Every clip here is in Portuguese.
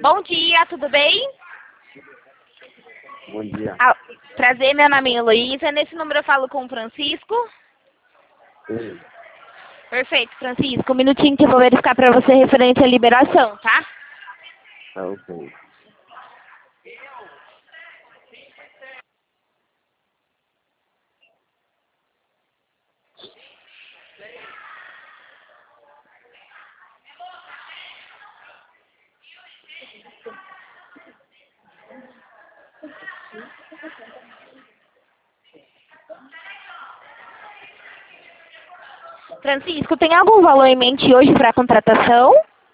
Bom dia, tudo bem? Bom dia. Prazer, meu nome é Heloísa. Nesse número eu falo com o Francisco. Sim. Perfeito, Francisco. Um minutinho que eu vou verificar para você referente à liberação, tá? Tá ok. Francisco, tem algum valor em mente hoje para a contratação?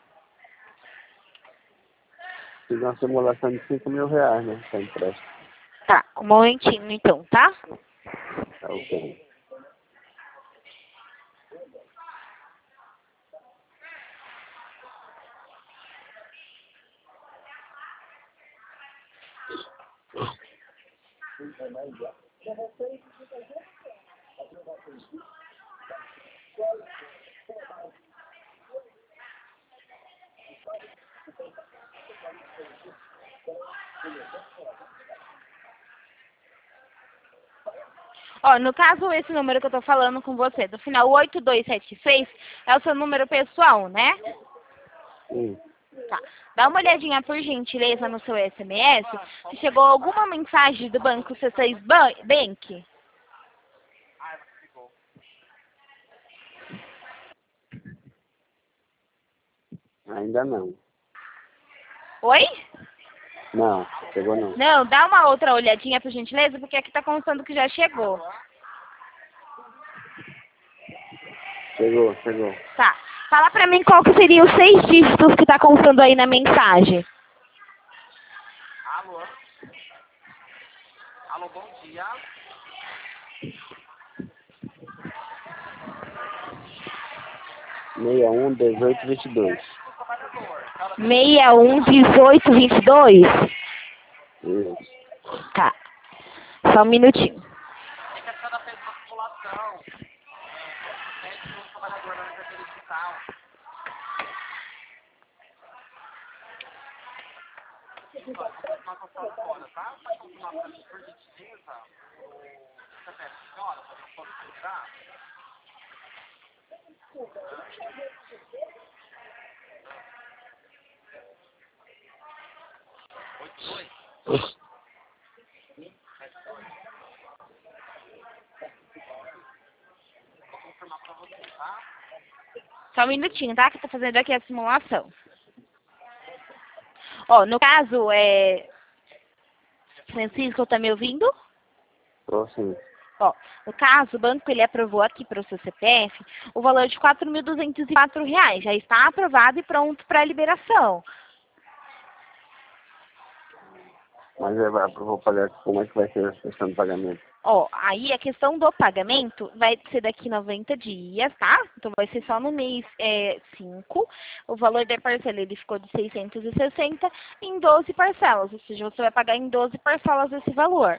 Fiz uma simulação de R$ 5.000, né? Tá empréstimo. Tá, um momentinho então, tá? Tá ok. Ó, no caso, esse número que eu tô falando com você, do final 8276, é o seu número pessoal, né? Sim. Tá. Dá uma olhadinha, por gentileza, no seu SMS, se chegou alguma mensagem do banco C6 Bank. Ainda não. Oi? Não, chegou não. Não, dá uma outra olhadinha, por gentileza, porque aqui tá constando que já chegou. Chegou. Tá. Fala pra mim qual que seria os 6 dígitos que tá constando aí na mensagem. Alô? Alô, bom dia. Meia 1822. 611822? Isso. Tá. Só um minutinho. É que a senhora fez uma simulação. Pede para um trabalhador da Secretaria Digital. Isso, ó, vou confirmação agora, tá? Pode confirmar para mim, por gentileza, o CPF da senhora, para eu poder tirar? Vou confirmar para você, tá? Só um minutinho, tá? Que eu tô fazendo aqui a simulação. Ó, no caso, Francisco, tá me ouvindo? Tô sim. Ó, no caso, o banco ele aprovou aqui para o seu CPF o valor de R$ 4.204. Já está aprovado e pronto para liberação. Mas vou pagar, como é que vai ser a questão do pagamento? Ó, aí a questão do pagamento vai ser daqui 90 dias, tá? Então vai ser só no mês 5. O valor da parcela ele ficou de 660 em 12 parcelas. Ou seja, você vai pagar em 12 parcelas esse valor.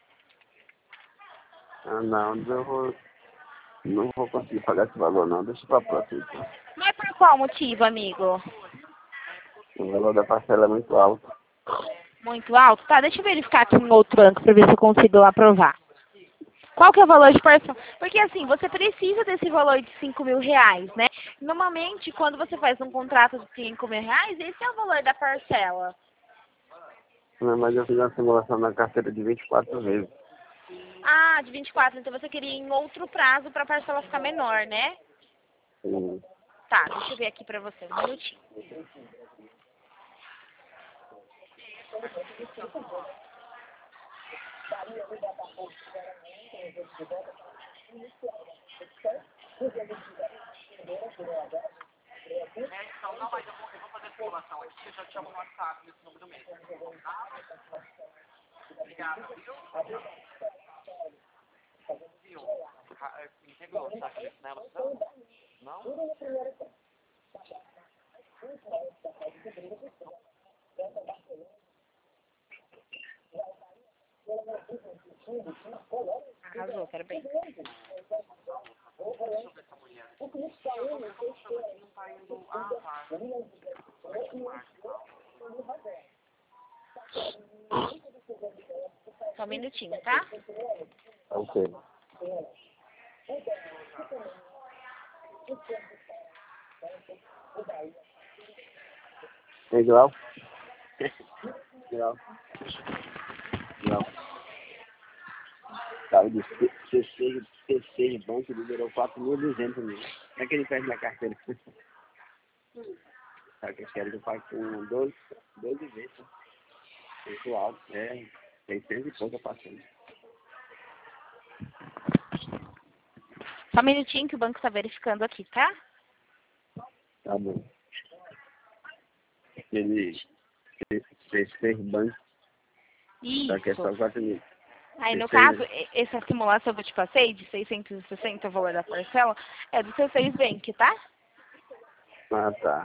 Ah, não, não vou conseguir pagar esse valor não. Deixa pra próxima então. Mas por qual motivo, amigo? O valor da parcela é muito alto. Muito alto? Tá, deixa eu verificar aqui em outro banco para ver se eu consigo aprovar. Qual que é o valor de parcela? Porque assim, você precisa desse valor de R$ 5.000, né? Normalmente, quando você faz um contrato de R$ 5.000, esse é o valor da parcela. Não, mas eu fiz uma simulação na carteira de 24 vezes. Ah, de 24, então você queria em outro prazo para a parcela ficar menor, né? Sim. Tá, deixa eu ver aqui pra você, um minutinho. Então, não, mas eu vou fazer a simulação aqui, eu já te chamo no WhatsApp, nesse número mesmo, tá? Obrigado, viu? Viu? Entendeu? Tá aqui nela, não? Não? Arrasou, quero bem. Deixa eu ver essa mulher aqui. Eu tô mostrando aqui, não tá indo... Ah, tá. Como é que marca? um minutinho, tá? Ok. Ei, Glau? Glau. Glau. Cara, de CC de banco liberou 4.200 mil. Como é que ele perde na carteira? Sabe que eu quero que eu pague com 12 vezes. Muito alto, 600 e pouco passando. Só um minutinho que o banco tá verificando aqui, tá? Tá bom. Ele fez banco, só que é Isso. só 4 mil. Aí, no Esse caso, essa simulação que eu te passei, de 660 o valor da parcela, é do seu Bank, tá? Ah, tá.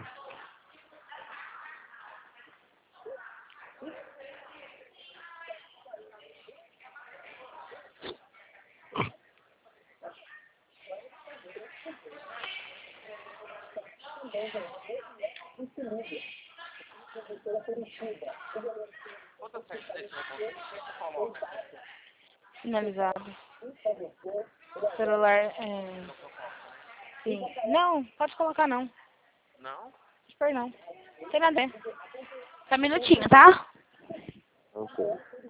Quantas festas desse vai conseguir? O que você coloca? Finalizado. Celular, sim. Não, pode colocar não. Não? Espera não. Não tem nada a ver. Só um minutinho, tá? Ok.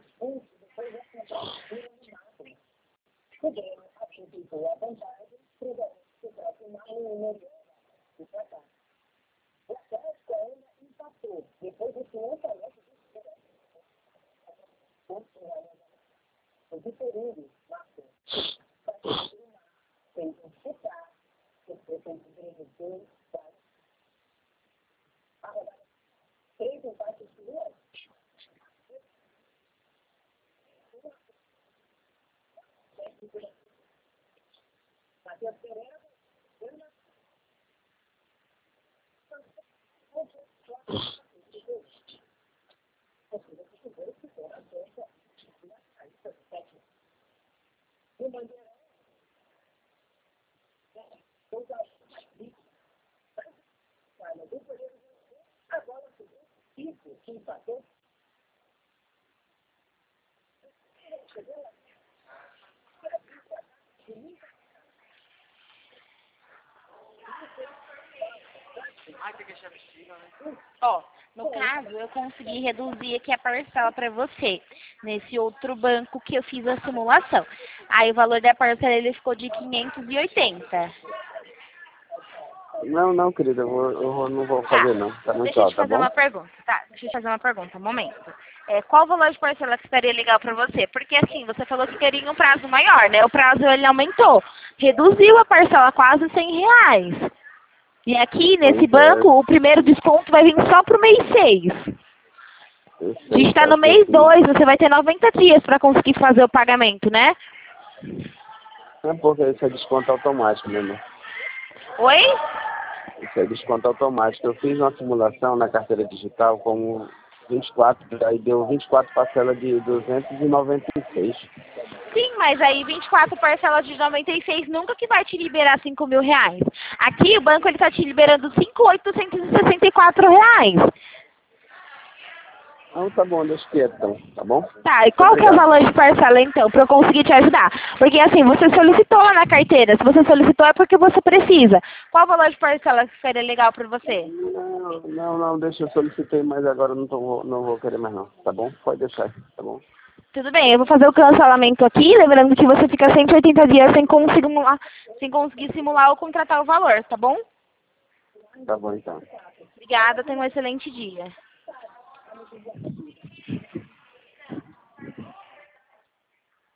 Ai, tem que achar bexiga, né? Ó, no caso, eu consegui reduzir aqui a parcela para você, nesse outro banco que eu fiz a simulação. Aí o valor da parcela ele ficou de 580. Não, querida, não vou Tá, fazer não. Tá muito deixa eu te alto, tá fazer bom? uma pergunta, tá? Deixa eu te fazer uma pergunta, um momento. Qual o valor de parcela que estaria legal para você? Porque assim, você falou que queria um prazo maior, né? O prazo ele aumentou, reduziu a parcela quase R$ 100. E aqui, nesse Pois é, banco, o primeiro desconto vai vir só pro mês 6. eu A gente sei, está só no que mês assim, 2, você vai ter 90 dias para conseguir fazer o pagamento, né? não é porque isso é desconto automático, meu irmão. Oi? Isso é desconto automático. Eu fiz uma simulação na carteira digital como 24, aí deu 24 parcelas de 296. Sim, mas aí 24 parcelas de 96 nunca que vai te liberar R$ 5.000. Aqui o banco ele tá te liberando R$ 5.864. Então tá bom, deixa quieto então, tá bom? Tá, e qual que é o Obrigado. valor de parcela então, para eu conseguir te ajudar? Porque assim, você solicitou lá na carteira, se você solicitou é porque você precisa. Qual o valor de parcela que seria legal para você? Não, deixa eu solicitei, mas agora eu não vou querer mais não, tá bom? Pode deixar, tá bom? Tudo bem, eu vou fazer o cancelamento aqui, lembrando que você fica 180 dias sem conseguir simular ou contratar o valor, tá bom? Tá bom então. Obrigada, tenha um excelente dia.